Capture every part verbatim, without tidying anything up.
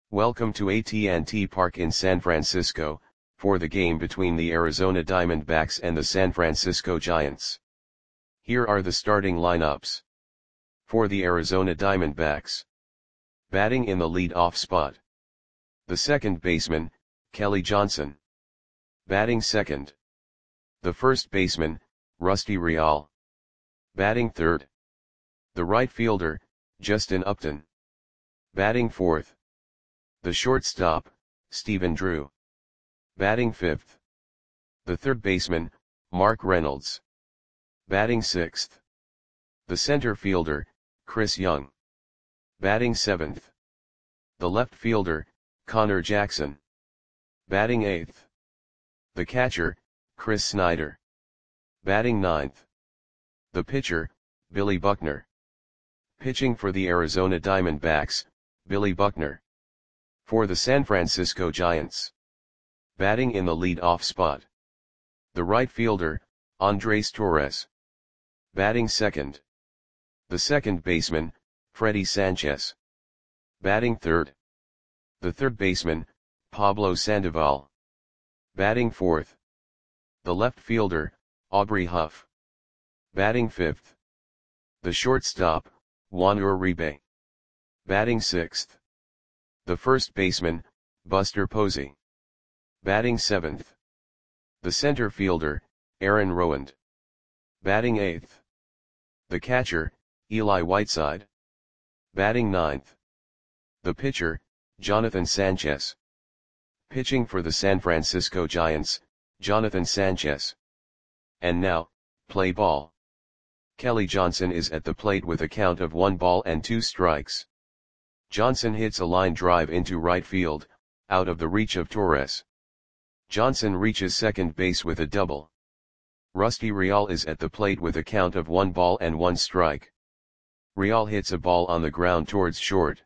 Welcome to A T and T Park in San Francisco, for the game between the Arizona Diamondbacks and the San Francisco Giants. Here are the starting lineups. For the Arizona Diamondbacks. Batting in the lead-off spot. The second baseman, Kelly Johnson. Batting second. The first baseman, Rusty Real. Batting third. The right fielder, Justin Upton. Batting fourth. The shortstop, Stephen Drew. Batting fifth. The third baseman, Mark Reynolds. Batting sixth. The center fielder, Chris Young. Batting seventh. The left fielder, Connor Jackson. Batting eighth. The catcher, Chris Snyder. Batting ninth. The pitcher, Billy Buckner. Pitching for the Arizona Diamondbacks, Billy Buckner. For the San Francisco Giants. Batting in the lead-off spot. The right fielder, Andres Torres. Batting second. The second baseman, Freddie Sanchez. Batting third. The third baseman, Pablo Sandoval. Batting fourth. The left fielder, Aubrey Huff. Batting fifth. The shortstop, Juan Uribe. Batting sixth. The first baseman, Buster Posey. Batting seventh. The center fielder, Aaron Rowand. Batting eighth. The catcher, Eli Whiteside. Batting ninth. The pitcher, Jonathan Sanchez. Pitching for the San Francisco Giants, Jonathan Sanchez. And now, play ball. Kelly Johnson is at the plate with a count of one ball and two strikes. Johnson hits a line drive into right field, out of the reach of Torres. Johnson reaches second base with a double. Rusty Real is at the plate with a count of one ball and one strike. Real hits a ball on the ground towards short.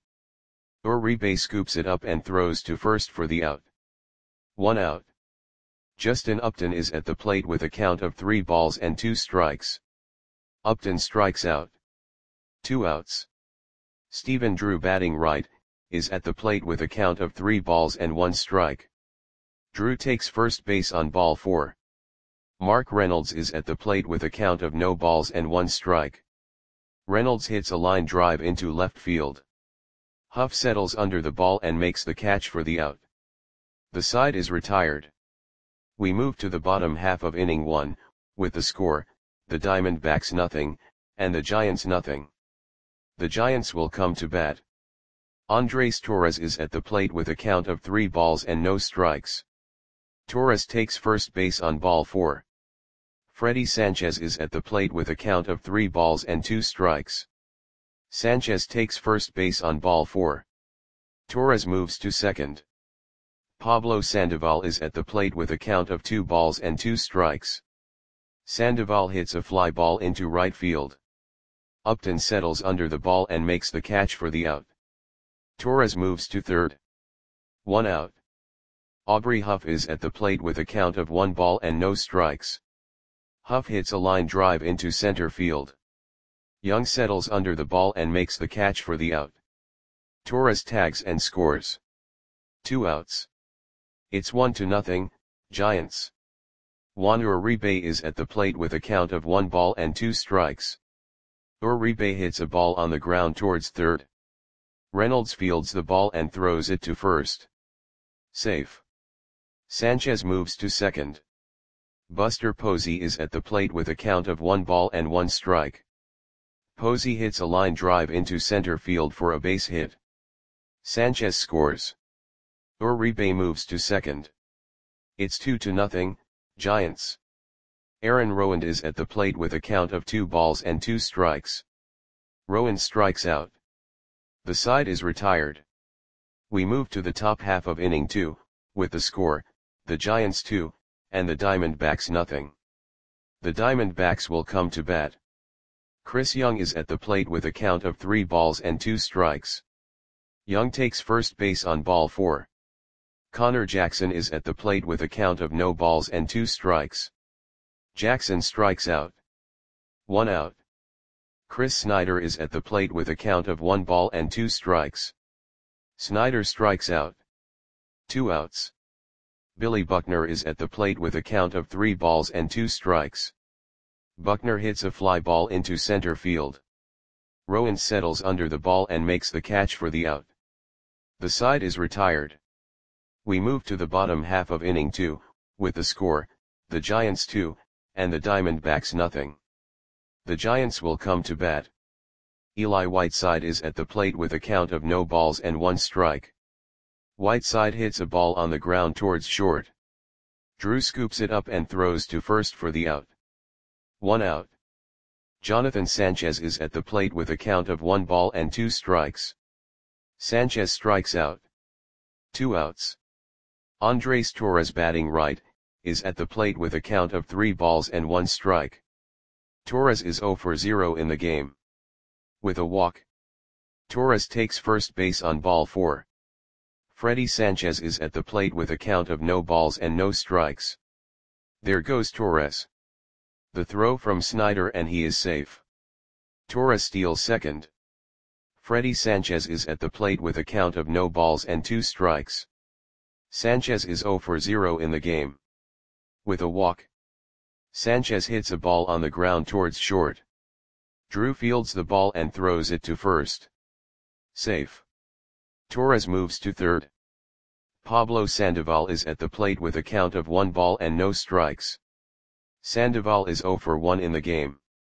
Uribe scoops it up and throws to first for the out. One out. Justin Upton is at the plate with a count of three balls and two strikes. Upton strikes out. Two outs. Stephen Drew, batting right, is at the plate with a count of three balls and one strike. Drew takes first base on ball four. Mark Reynolds is at the plate with a count of no balls and one strike. Reynolds hits a line drive into left field. Huff settles under the ball and makes the catch for the out. The side is retired. We move to the bottom half of inning one, with the score, the Diamondbacks nothing, and the Giants nothing. The Giants will come to bat. Andres Torres is at the plate with a count of three balls and no strikes. Torres takes first base on ball four. Freddie Sanchez is at the plate with a count of three balls and two strikes. Sanchez takes first base on ball four. Torres moves to second. Pablo Sandoval is at the plate with a count of two balls and two strikes. Sandoval hits a fly ball into right field. Upton settles under the ball and makes the catch for the out. Torres moves to third. One out. Aubrey Huff is at the plate with a count of one ball and no strikes. Huff hits a line drive into center field. Young settles under the ball and makes the catch for the out. Torres tags and scores. Two outs. It's one to nothing, Giants. Juan Uribe is at the plate with a count of one ball and two strikes. Uribe hits a ball on the ground towards third. Reynolds fields the ball and throws it to first. Safe. Sanchez moves to second. Buster Posey is at the plate with a count of one ball and one strike. Posey hits a line drive into center field for a base hit. Sanchez scores. Uribe moves to second. It's two to nothing, Giants. Aaron Rowand is at the plate with a count of two balls and two strikes. Rowand strikes out. The side is retired. We move to the top half of inning two, with the score, the Giants two, and the Diamondbacks nothing. The Diamondbacks will come to bat. Chris Young is at the plate with a count of three balls and two strikes. Young takes first base on ball four. Connor Jackson is at the plate with a count of no balls and two strikes. Jackson strikes out. One out. Chris Snyder is at the plate with a count of one ball and two strikes. Snyder strikes out. Two outs. Billy Buckner is at the plate with a count of three balls and two strikes. Buckner hits a fly ball into center field. Rowan settles under the ball and makes the catch for the out. The side is retired. We move to the bottom half of inning two, with the score, the Giants two, and the Diamondbacks nothing. The Giants will come to bat. Eli Whiteside is at the plate with a count of no balls and one strike. Whiteside hits a ball on the ground towards short. Drew scoops it up and throws to first for the out. One out. Jonathan Sanchez is at the plate with a count of one ball and two strikes. Sanchez strikes out. Two outs. Andres Torres, batting right, is at the plate with a count of three balls and one strike. Torres is zero for zero in the game. With a walk, Torres takes first base on ball four. Freddy Sanchez is at the plate with a count of no balls and no strikes. There goes Torres. The throw from Snyder and he is safe. Torres steals second. Freddy Sanchez is at the plate with a count of no balls and two strikes. Sanchez is zero for zero in the game. With a walk, Sanchez hits a ball on the ground towards short. Drew fields the ball and throws it to first. Safe. Torres moves to third. Pablo Sandoval is at the plate with a count of one ball and no strikes. Sandoval is zero for one in the game.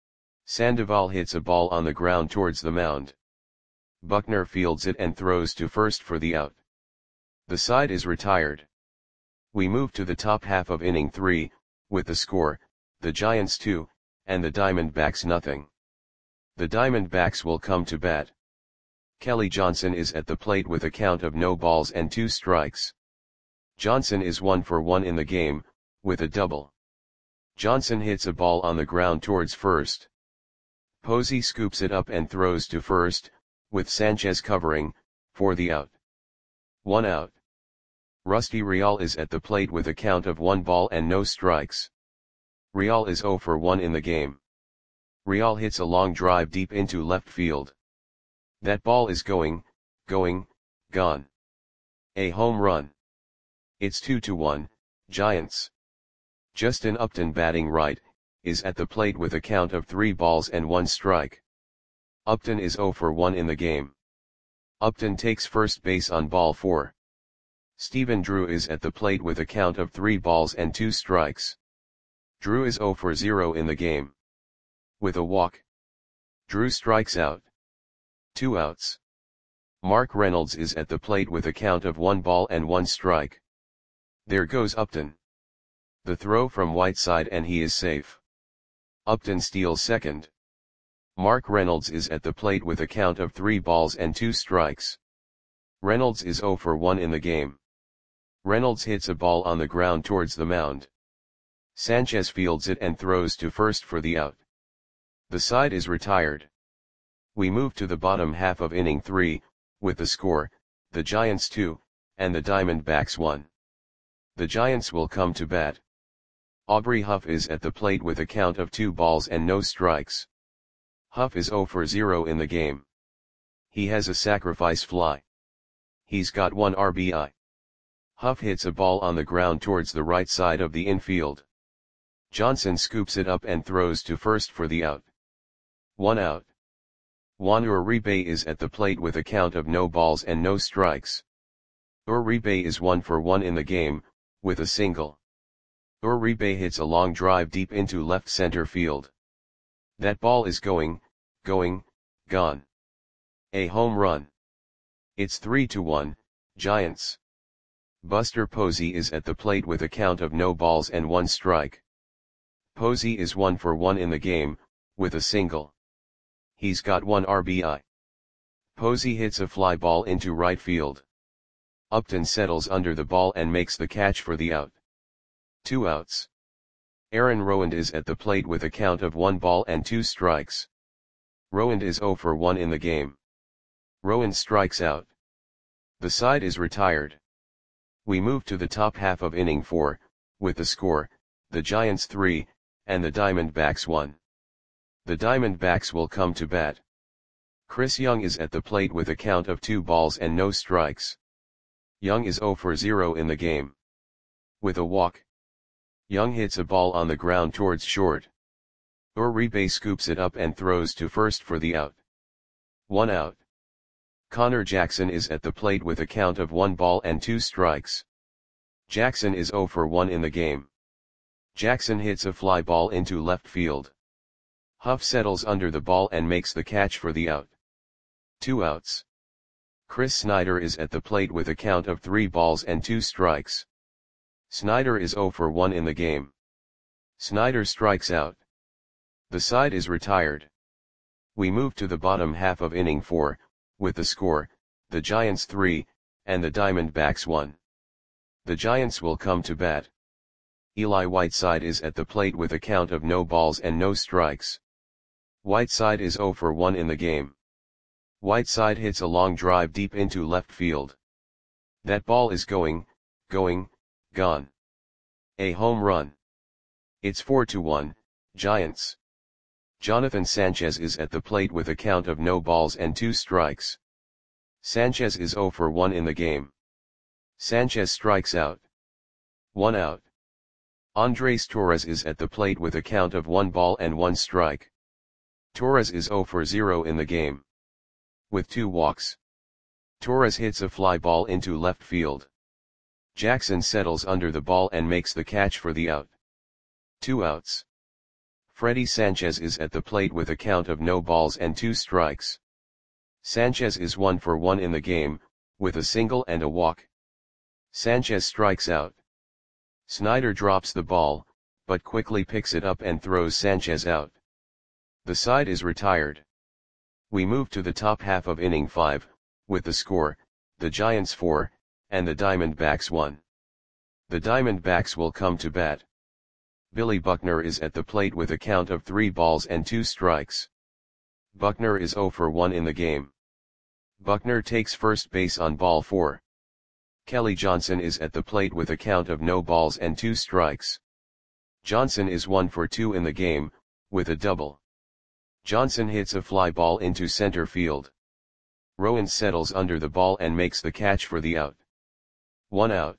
Sandoval hits a ball on the ground towards the mound. Buckner fields it and throws to first for the out. The side is retired. We move to the top half of inning three, with the score, the Giants two, and the Diamondbacks nothing. The Diamondbacks will come to bat. Kelly Johnson is at the plate with a count of no balls and two strikes. Johnson is one for one in the game, with a double. Johnson hits a ball on the ground towards first. Posey scoops it up and throws to first, with Sanchez covering, for the out. One out. Rusty Real is at the plate with a count of one ball and no strikes. Real is zero for one in the game. Real hits a long drive deep into left field. That ball is going, going, gone. A home run. It's two to one, Giants. Justin Upton, batting right, is at the plate with a count of three balls and one strike. Upton is zero for one in the game. Upton takes first base on ball four. Stephen Drew is at the plate with a count of three balls and two strikes. Drew is zero for zero in the game. With a walk, Drew strikes out. Two outs. Mark Reynolds is at the plate with a count of one ball and one strike. There goes Upton. The throw from Whiteside and he is safe. Upton steals second. Mark Reynolds is at the plate with a count of three balls and two strikes. Reynolds is zero for one in the game. Reynolds hits a ball on the ground towards the mound. Sanchez fields it and throws to first for the out. The side is retired. We move to the bottom half of inning three, with the score, the Giants two, and the Diamondbacks one. The Giants will come to bat. Aubrey Huff is at the plate with a count of two balls and no strikes. Huff is zero for zero in the game. He has a sacrifice fly. He's got one R B I. Huff hits a ball on the ground towards the right side of the infield. Johnson scoops it up and throws to first for the out. One out. Juan Uribe is at the plate with a count of no balls and no strikes. Uribe is one for one in the game, with a single. Uribe hits a long drive deep into left center field. That ball is going, going, gone. A home run. It's three to one, Giants. Buster Posey is at the plate with a count of no balls and one strike. Posey is one for one in the game, with a single. He's got one R B I. Posey hits a fly ball into right field. Upton settles under the ball and makes the catch for the out. Two outs. Aaron Rowand is at the plate with a count of one ball and two strikes. Rowand is zero for one in the game. Rowand strikes out. The side is retired. We move to the top half of inning four, with the score, the Giants three, and the Diamondbacks one. The Diamondbacks will come to bat. Chris Young is at the plate with a count of two balls and no strikes. Young is zero for zero in the game. With a walk, Young hits a ball on the ground towards short. Uribe scoops it up and throws to first for the out. One out. Connor Jackson is at the plate with a count of one ball and two strikes. Jackson is zero for one in the game. Jackson hits a fly ball into left field. Huff settles under the ball and makes the catch for the out. Two outs. Chris Snyder is at the plate with a count of three balls and two strikes. Snyder is zero for one in the game. Snyder strikes out. The side is retired. We move to the bottom half of inning four, with the score, the Giants three, and the Diamondbacks one. The Giants will come to bat. Eli Whiteside is at the plate with a count of no balls and no strikes. Whiteside is zero for one in the game. Whiteside hits a long drive deep into left field. That ball is going, going, gone. A home run. It's four to one, Giants. Jonathan Sanchez is at the plate with a count of no balls and two strikes. Sanchez is zero for one in the game. Sanchez strikes out. One out. Andres Torres is at the plate with a count of one ball and one strike. Torres is zero for zero in the game. With two walks, Torres hits a fly ball into left field. Jackson settles under the ball and makes the catch for the out. Two outs. Freddie Sanchez is at the plate with a count of no balls and two strikes. Sanchez is one for one in the game, with a single and a walk. Sanchez strikes out. Snyder drops the ball, but quickly picks it up and throws Sanchez out. The side is retired. We move to the top half of inning five, with the score, the Giants four, and the Diamondbacks one. The Diamondbacks will come to bat. Billy Buckner is at the plate with a count of three balls and two strikes. Buckner is zero for one in the game. Buckner takes first base on ball four. Kelly Johnson is at the plate with a count of no balls and two strikes. Johnson is one for two in the game, with a double. Johnson hits a fly ball into center field. Rowan settles under the ball and makes the catch for the out. One out.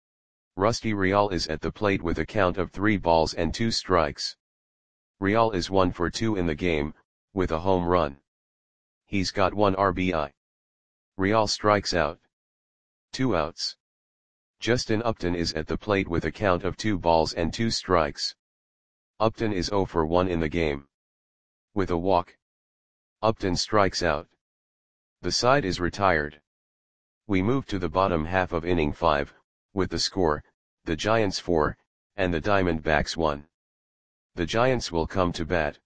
Rusty Real is at the plate with a count of three balls and two strikes. Real is one for two in the game, with a home run. He's got one R B I. Real strikes out. Two outs. Justin Upton is at the plate with a count of two balls and two strikes. Upton is zero for one in the game. With a walk, Upton strikes out. The side is retired. We move to the bottom half of inning five, with the score, the Giants four, and the Diamondbacks one. The Giants will come to bat.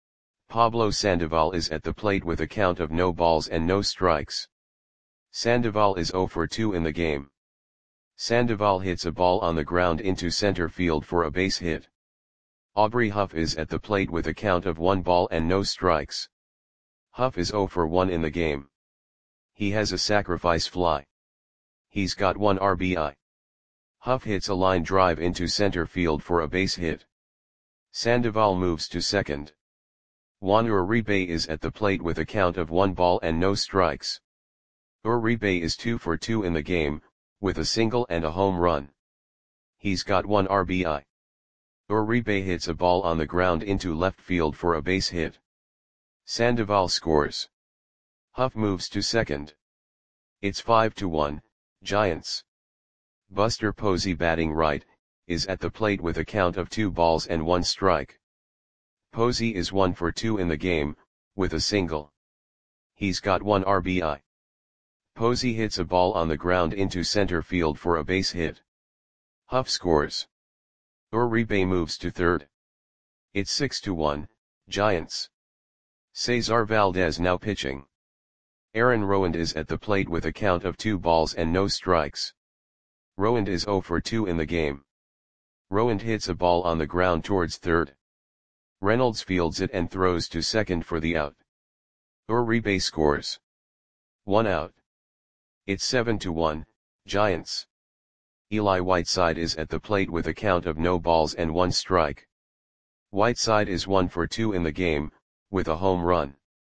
Pablo Sandoval is at the plate with a count of no balls and no strikes. Sandoval is zero for two in the game. Sandoval hits a ball on the ground into center field for a base hit. Aubrey Huff is at the plate with a count of one ball and no strikes. Huff is zero for one in the game. He has a sacrifice fly. He's got one R B I. Huff hits a line drive into center field for a base hit. Sandoval moves to second. Juan Uribe is at the plate with a count of one ball and no strikes. Uribe is two for two in the game, with a single and a home run. He's got one R B I. Uribe hits a ball on the ground into left field for a base hit. Sandoval scores. Huff moves to second. It's five to one, Giants. Buster Posey, batting right, is at the plate with a count of two balls and one strike. Posey is one for two in the game, with a single. He's got one R B I. Posey hits a ball on the ground into center field for a base hit. Huff scores. Uribe moves to third. It's six to one, Giants. Cesar Valdez now pitching. Aaron Rowand is at the plate with a count of two balls and no strikes. Rowand is zero for two in the game. Rowand hits a ball on the ground towards third. Reynolds fields it and throws to second for the out. Uribe scores. One out. It's seven to one, Giants. Eli Whiteside is at the plate with a count of no balls and one strike. Whiteside is one for two in the game, with a home run.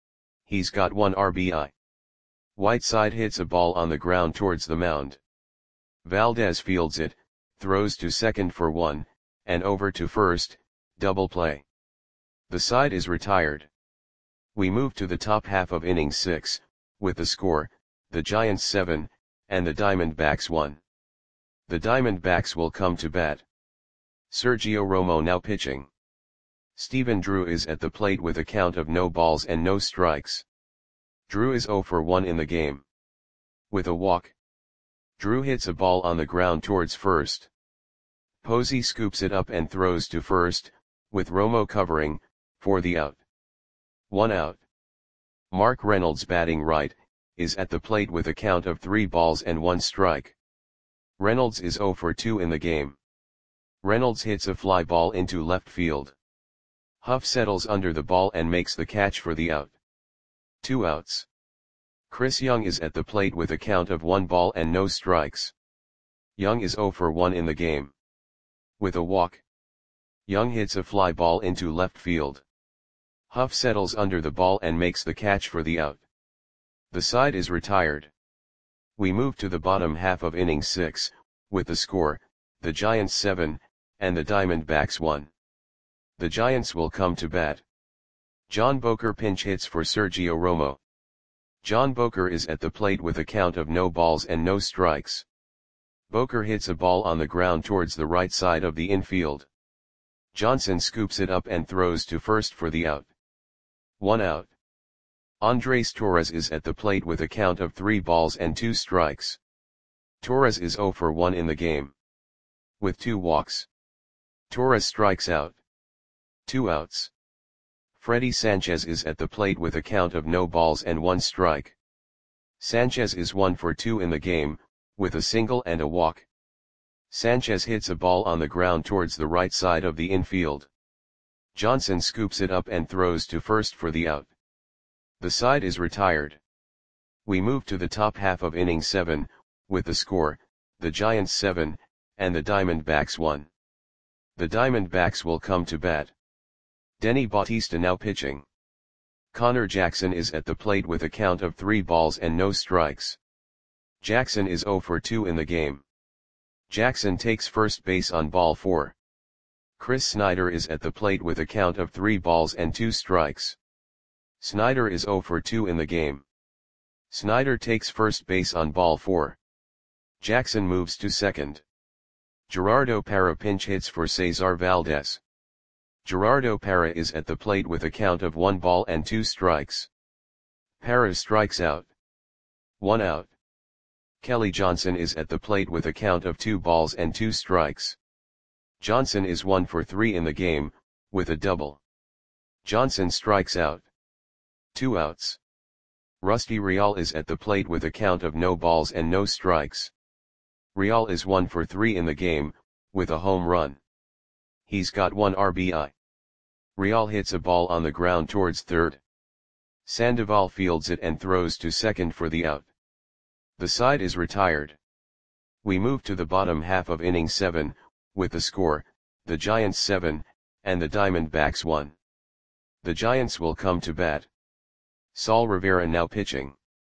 He's got one R B I. Whiteside hits a ball on the ground towards the mound. Valdez fields it, throws to second for one, and over to first, double play. The side is retired. We move to the top half of inning six, with the score, the Giants seven, and the Diamondbacks one. The Diamondbacks will come to bat. Sergio Romo now pitching. Stephen Drew is at the plate with a count of no balls and no strikes. Drew is zero for one in the game. With a walk. Drew hits a ball on the ground towards first. Posey scoops it up and throws to first, with Romo covering, for the out. One out. Mark Reynolds batting right, is at the plate with a count of three balls and one strike. Reynolds is zero for two in the game. Reynolds hits a fly ball into left field. Huff settles under the ball and makes the catch for the out. Two outs. Chris Young is at the plate with a count of one ball and no strikes. Young is zero for one in the game. With a walk. Young hits a fly ball into left field. Huff settles under the ball and makes the catch for the out. The side is retired. We move to the bottom half of inning six, with the score, the Giants seven, and the Diamondbacks one. The Giants will come to bat. John Boker pinch hits for Sergio Romo. John Boker is at the plate with a count of no balls and no strikes. Boker hits a ball on the ground towards the right side of the infield. Johnson scoops it up and throws to first for the out. One out. Andres Torres is at the plate with a count of three balls and two strikes. Torres is zero for one in the game. With two walks. Torres strikes out. Two outs. Freddy Sanchez is at the plate with a count of no balls and one strike. Sanchez is one for two in the game, with a single and a walk. Sanchez hits a ball on the ground towards the right side of the infield. Johnson scoops it up and throws to first for the out. The side is retired. We move to the top half of inning seven, with the score, the Giants seven, and the Diamondbacks one. The Diamondbacks will come to bat. Denny Bautista now pitching. Connor Jackson is at the plate with a count of three balls and no strikes. Jackson is zero for two in the game. Jackson takes first base on ball four. Chris Snyder is at the plate with a count of three balls and two strikes. Snyder is zero for two in the game. Snyder takes first base on ball four. Jackson moves to second. Gerardo Parra pinch hits for Cesar Valdez. Gerardo Parra is at the plate with a count of one ball and two strikes. Parra strikes out. One out. Kelly Johnson is at the plate with a count of two balls and two strikes. Johnson is one for three in the game, with a double. Johnson strikes out. Two outs. Rusty Real is at the plate with a count of no balls and no strikes. Real is one for three in the game, with a home run. He's got one R B I. Real hits a ball on the ground towards third. Sandoval fields it and throws to second for the out. The side is retired. We move to the bottom half of inning seven, with the score, the Giants seven, and the Diamondbacks one. The Giants will come to bat. Saul Rivera now pitching.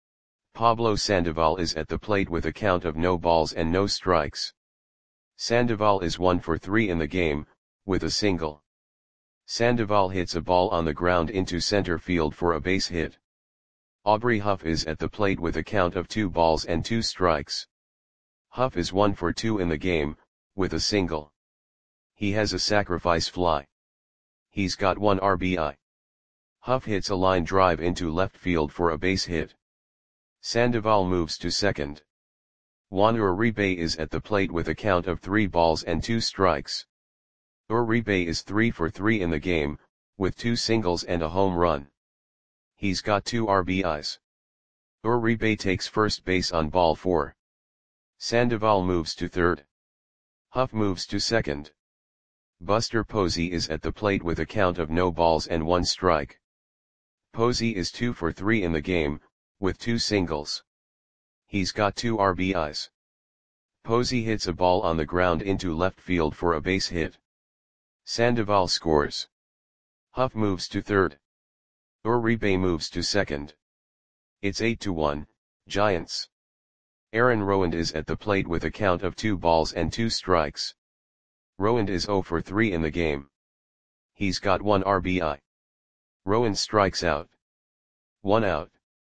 Pablo Sandoval is at the plate with a count of no balls and no strikes. Sandoval is one for three in the game, with a single. Sandoval hits a ball on the ground into center field for a base hit. Aubrey Huff is at the plate with a count of two balls and two strikes. Huff is one for two in the game, with a single. He has a sacrifice fly. He's got one R B I. Huff hits a line drive into left field for a base hit. Sandoval moves to second. Juan Uribe is at the plate with a count of three balls and two strikes. Uribe is three for three in the game, with two singles and a home run. He's got two R B Is. Uribe takes first base on ball four. Sandoval moves to third. Huff moves to second. Buster Posey is at the plate with a count of no balls and one strike. Posey is two for three in the game, with two singles. He's got two R B Is. Posey hits a ball on the ground into left field for a base hit. Sandoval scores. Huff moves to third. Uribe moves to second. It's eight to one, Giants. Aaron Rowand is at the plate with a count of two balls and two strikes. Rowand is zero for three in the game. He's got one R B I. Rowand strikes out. One out.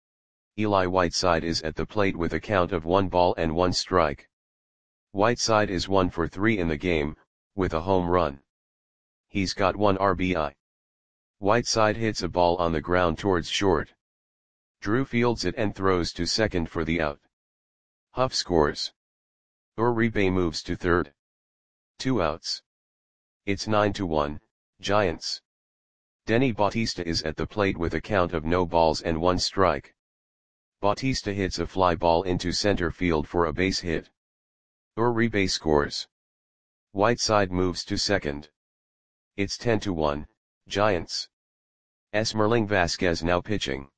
Eli Whiteside is at the plate with a count of one ball and one strike. Whiteside is one for three in the game, with a home run. He's got one R B I. Whiteside hits a ball on the ground towards short. Drew fields it and throws to second for the out. Huff scores. Uribe moves to third. Two outs. It's nine to one, Giants. Denny Bautista is at the plate with a count of no balls and one strike. Bautista hits a fly ball into center field for a base hit. Uribe scores. Whiteside moves to second. It's ten to one, Giants. Esmerling Vasquez now pitching.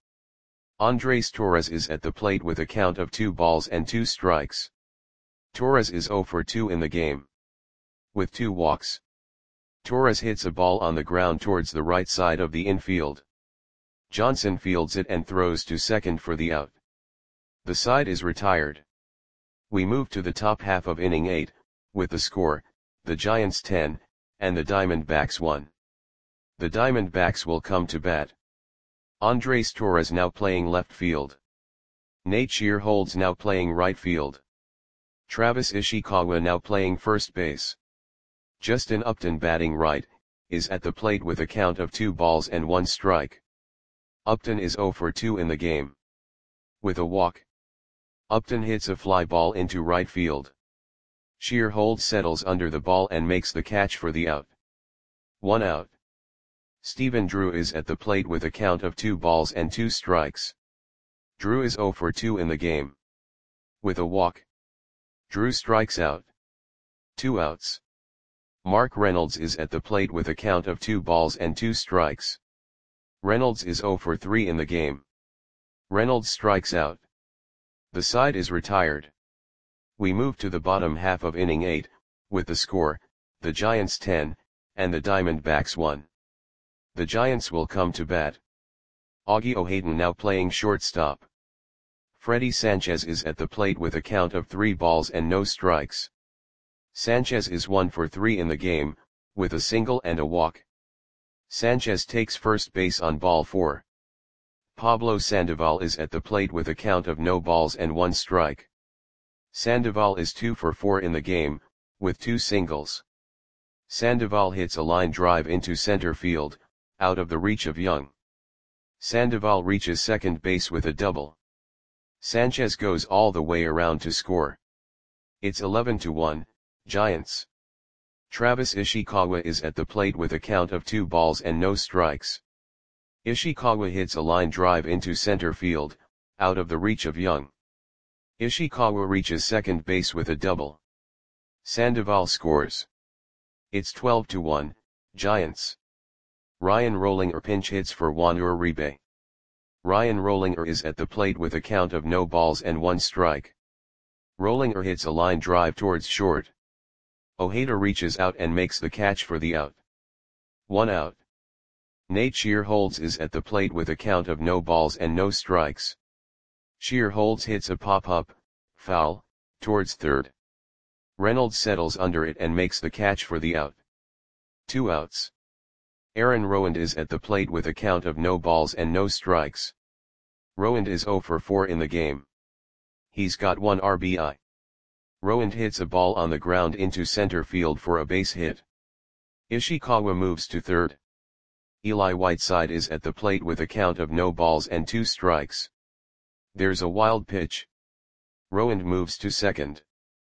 Andres Torres is at the plate with a count of two balls and two strikes. Torres is zero for two in the game. With two walks. Torres hits a ball on the ground towards the right side of the infield. Johnson fields it and throws to second for the out. The side is retired. We move to the top half of inning eight, with the score, the Giants ten, and the Diamondbacks one. The Diamondbacks will come to bat. Andres Torres now playing left field. Nate Shearholds now playing right field. Travis Ishikawa now playing first base. Justin Upton batting right, is at the plate with a count of two balls and one strike. Upton is zero for two in the game. With a walk. Upton hits a fly ball into right field. Shearholds settles under the ball and makes the catch for the out. One out. Stephen Drew is at the plate with a count of two balls and two strikes. Drew is zero for two in the game. With a walk. Drew strikes out. Two outs. Mark Reynolds is at the plate with a count of two balls and two strikes. Reynolds is zero for three in the game. Reynolds strikes out. The side is retired. We move to the bottom half of inning eight, with the score, the Giants ten, and the Diamondbacks one. The Giants will come to bat. Augie O'Haden now playing shortstop. Freddie Sanchez is at the plate with a count of three balls and no strikes. Sanchez is one for three in the game, with a single and a walk. Sanchez takes first base on ball four. Pablo Sandoval is at the plate with a count of no balls and one strike. Sandoval is two for four in the game, with two singles. Sandoval hits a line drive into center field, out of the reach of Young. Sandoval reaches second base with a double. Sanchez goes all the way around to score. It's eleven to one, Giants. Travis Ishikawa is at the plate with a count of two balls and no strikes. Ishikawa hits a line drive into center field, out of the reach of Young. Ishikawa reaches second base with a double. Sandoval scores. It's twelve to one, Giants. Ryan Rollinger pinch hits for Juan Uribe. Ryan Rollinger is at the plate with a count of no balls and one strike. Rollinger hits a line drive towards short. Ojeda reaches out and makes the catch for the out. One out. Nate Shearholds is at the plate with a count of no balls and no strikes. Shearholds hits a pop-up, foul, towards third. Reynolds settles under it and makes the catch for the out. Two outs. Aaron Rowand is at the plate with a count of no balls and no strikes. Rowand is zero for four in the game. He's got one R B I. Rowand hits a ball on the ground into center field for a base hit. Ishikawa moves to third. Eli Whiteside is at the plate with a count of no balls and two strikes. There's a wild pitch. Rowand moves to second.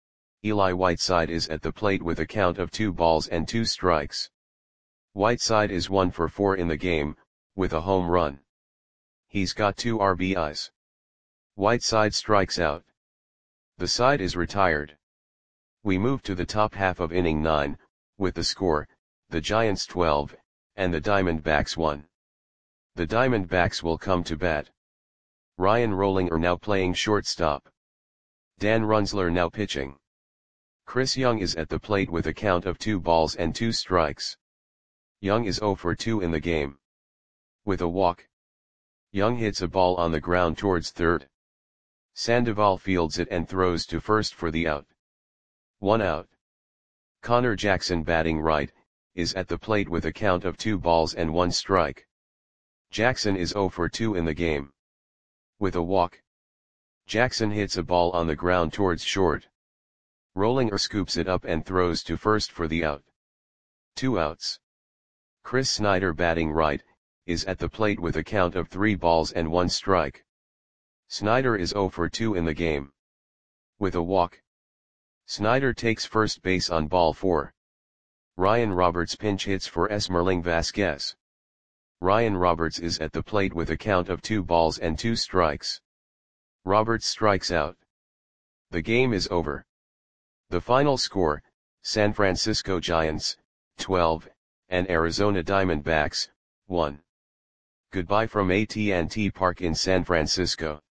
Eli Whiteside is at the plate with a count of two balls and two strikes. Whiteside is one for four in the game, with a home run. He's got two R B Is. Whiteside strikes out. The side is retired. We move to the top half of inning nine, with the score, the Giants twelve, and the Diamondbacks one. The Diamondbacks will come to bat. Ryan Rollinger now playing shortstop. Dan Runsler now pitching. Chris Young is at the plate with a count of two balls and two strikes. Young is zero for two in the game. With a walk. Young hits a ball on the ground towards third. Sandoval fields it and throws to first for the out. One out. Connor Jackson, batting right, is at the plate with a count of two balls and one strike. Jackson is zero for two in the game. With a walk, Jackson hits a ball on the ground towards short. Rollinger scoops it up and throws to first for the out. Two outs. Chris Snyder, batting right, is at the plate with a count of three balls and one strike. Snyder is zero for two in the game. With a walk, Snyder takes first base on ball four. Ryan Roberts pinch hits for Esmerling Vasquez. Ryan Roberts is at the plate with a count of two balls and two strikes. Roberts strikes out. The game is over. The final score, San Francisco Giants, twelve, and Arizona Diamondbacks, one. Goodbye from A T and T Park in San Francisco.